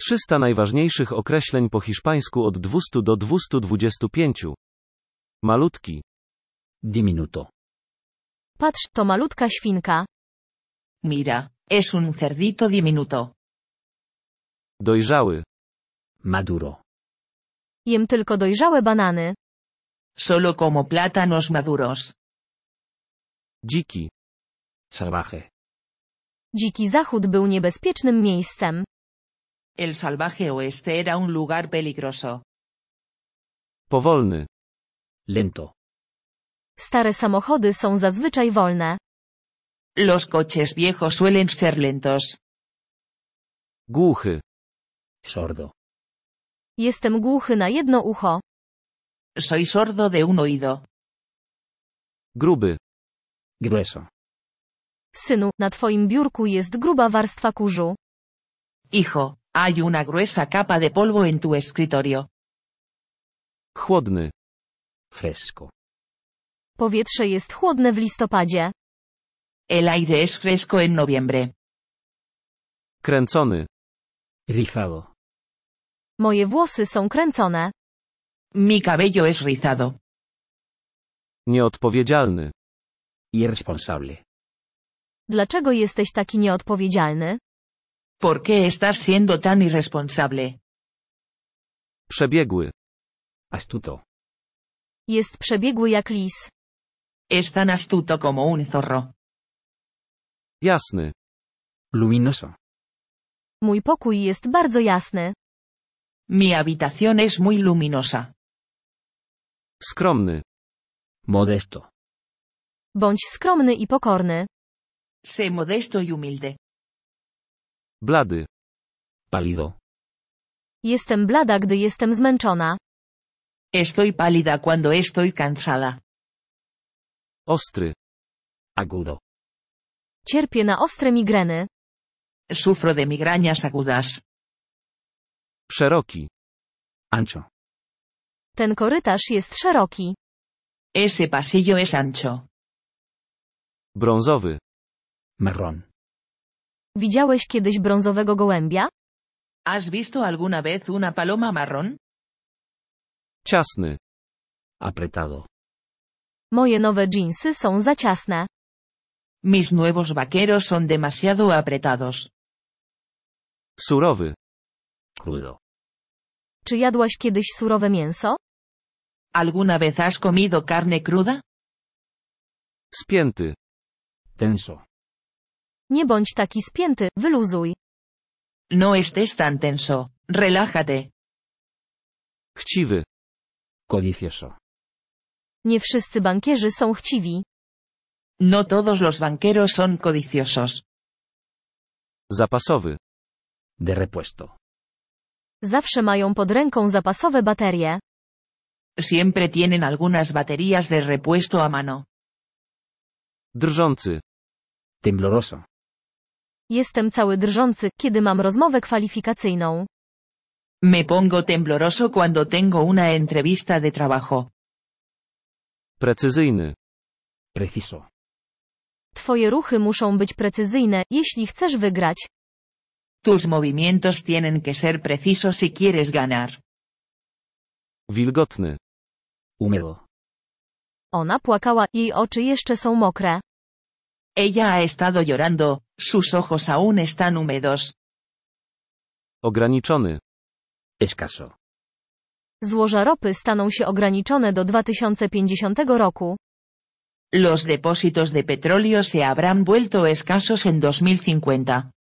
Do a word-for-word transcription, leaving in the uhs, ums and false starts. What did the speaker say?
trzysta najważniejszych określeń po hiszpańsku od dwustu do dwustu dwudziestu pięciu. Malutki. Diminuto. Patrz, to malutka świnka. Mira, es un cerdito diminuto. Dojrzały. Maduro. Jem tylko dojrzałe banany. Solo como plátanos maduros. Dziki. Salvaje. Dziki Zachód był niebezpiecznym miejscem. El salvaje oeste era un lugar peligroso. Powolny. Lento. Stare samochody są zazwyczaj wolne. Los coches viejos suelen ser lentos. Głuchy. Sordo. Jestem głuchy na jedno ucho. Soy sordo de un oído. Gruby. Grueso. Synu, na twoim biurku jest gruba warstwa kurzu. Hijo, hay una gruesa capa de polvo en tu escritorio. Chłodny. Fresco. Powietrze jest chłodne w listopadzie. El aire es fresco en noviembre. Kręcony. Rizado. Moje włosy są kręcone. Mi cabello es rizado. Nieodpowiedzialny. Irresponsable. Dlaczego jesteś taki nieodpowiedzialny? ¿Por qué estás siendo tan irresponsable? Przebiegły. Astuto. Jest przebiegły jak lis. Es tan astuto como un zorro. Jasny. Luminoso. Mój pokój jest bardzo jasny. Mi habitación es muy luminosa. Skromny. Modesto. Bądź skromny i pokorny. Sé modesto y humilde. Blady. Pálido. Jestem blada, gdy jestem zmęczona. Estoy pálida cuando estoy cansada. Ostry. Agudo. Cierpię na ostre migreny. Sufro de migrañas agudas. Szeroki. Ancho. Ten korytarz jest szeroki. Ese pasillo es ancho. Brązowy. Marrón. Widziałeś kiedyś brązowego gołębia? ¿Has visto alguna vez una paloma marrón? Ciasny. Apretado. Moje nowe dżinsy są za ciasne. Mis nuevos vaqueros son demasiado apretados. Surowy. Crudo. Czy jadłaś kiedyś surowe mięso? ¿Alguna vez has comido carne cruda? Spięty. Tenso. Nie bądź taki spięty, wyluzuj. No estés tan tenso, relájate. Chciwy. Codicioso. Nie wszyscy bankierzy są chciwi. No todos los banqueros son codiciosos. Zapasowy. De repuesto. Zawsze mają pod ręką zapasowe baterie. Siempre tienen algunas baterías de repuesto a mano. Drżący. Tembloroso. Jestem cały drżący, kiedy mam rozmowę kwalifikacyjną. Me pongo tembloroso cuando tengo una entrevista de trabajo. Precyzyjny. Preciso. Twoje ruchy muszą być precyzyjne, jeśli chcesz wygrać. Tus movimientos tienen que ser precisos si quieres ganar. Wilgotny. Húmedo. Ona płakała, jej oczy jeszcze są mokre. Ella ha estado llorando, sus ojos aún están húmedos. Ograniczony. Escaso. Złoża ropy staną się ograniczone do dwa tysiące pięćdziesiątego roku. Los depósitos de petróleo se habrán vuelto escasos en dos mil cincuenta.